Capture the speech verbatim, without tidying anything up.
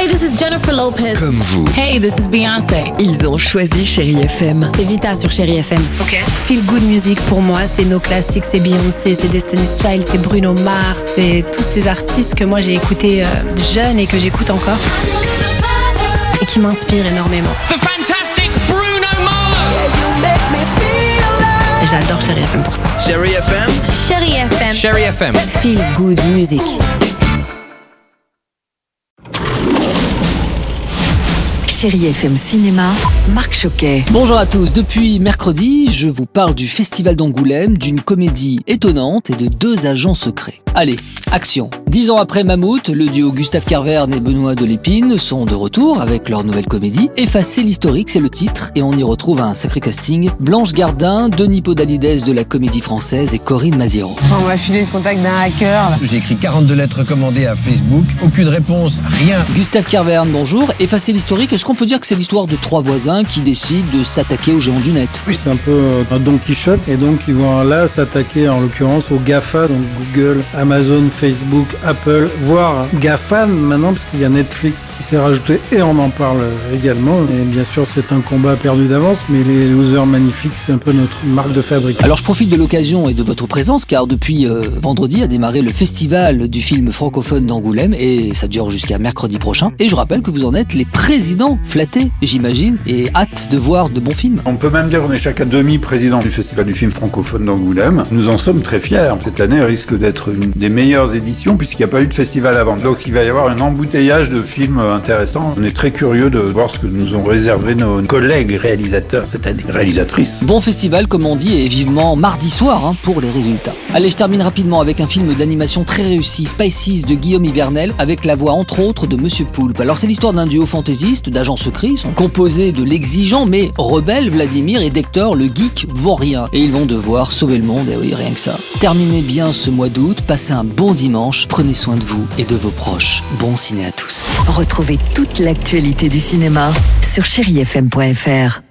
this is Jennifer Lopez. Comme vous. Hey, this is Beyoncé. Ils ont choisi Chérie F M. C'est Vita sur Chérie F M. Ok. Feel good music pour moi, c'est nos classiques, c'est Beyoncé, c'est Destiny's Child, c'est Bruno Mars, c'est tous ces artistes que moi j'ai écoutés euh, jeune et que j'écoute encore et qui m'inspirent énormément. The fantastic Bruno Mars. J'adore Chérie F M pour ça. Chérie F M. Chérie F M. Chérie F M. Feel good music. Chérie F M Cinéma, Marc Choquet. Bonjour à tous, depuis mercredi, je vous parle du Festival d'Angoulême, d'une comédie étonnante et de deux agents secrets. Allez, action. Dix ans après Mammouth, le duo Gustave Kervern et Benoît Delépine sont de retour avec leur nouvelle comédie. Effacer l'historique, c'est le titre, et on y retrouve un sacré casting. Blanche Gardin, Denis Podalides de la Comédie Française et Corinne Maziero. On m'a filé le contact d'un hacker. J'ai écrit quarante-deux lettres recommandées à Facebook, aucune réponse, rien. Gustave Kervern, bonjour. Effacer l'historique, est-ce qu'on peut dire que c'est l'histoire de trois voisins qui décident de s'attaquer aux géants du net? Oui, c'est un peu un Don Quichotte, et donc ils vont là s'attaquer en l'occurrence aux GAFA, donc Google, Amazon, Facebook, Apple, voire GAFAN maintenant, parce qu'il y a Netflix qui s'est rajouté et on en parle également. Et bien sûr, c'est un combat perdu d'avance, mais les losers magnifiques, c'est un peu notre marque de fabrique. Alors je profite de l'occasion et de votre présence, car depuis euh, vendredi a démarré le festival du film francophone d'Angoulême, et ça dure jusqu'à mercredi prochain. Et je rappelle que vous en êtes les présidents flattés, j'imagine, et hâte de voir de bons films. On peut même dire qu'on est chacun demi-président du Festival du film francophone d'Angoulême. Nous en sommes très fiers. Cette année risque d'être une des meilleures éditions puisqu'il n'y a pas eu de festival avant. Donc il va y avoir un embouteillage de films intéressants. On est très curieux de voir ce que nous ont réservé nos collègues réalisateurs cette année, réalisatrices. Bon festival comme on dit, et vivement mardi soir hein, pour les résultats. Allez, je termine rapidement avec un film d'animation très réussi, Spices de Guillaume Ivernel, avec la voix entre autres de Monsieur Poulpe. Alors c'est l'histoire d'un duo fantaisiste d'agents secrets, ils sont composés de l'exigeant mais rebelle Vladimir et d'Hector le geek vaurien. Et ils vont devoir sauver le monde, et oui, rien que ça. Terminez bien ce mois d'août, passez un bon dimanche, prenez soin de vous et de vos proches. Bon ciné à tous. Retrouvez toute l'actualité du cinéma sur chéri f m point f r.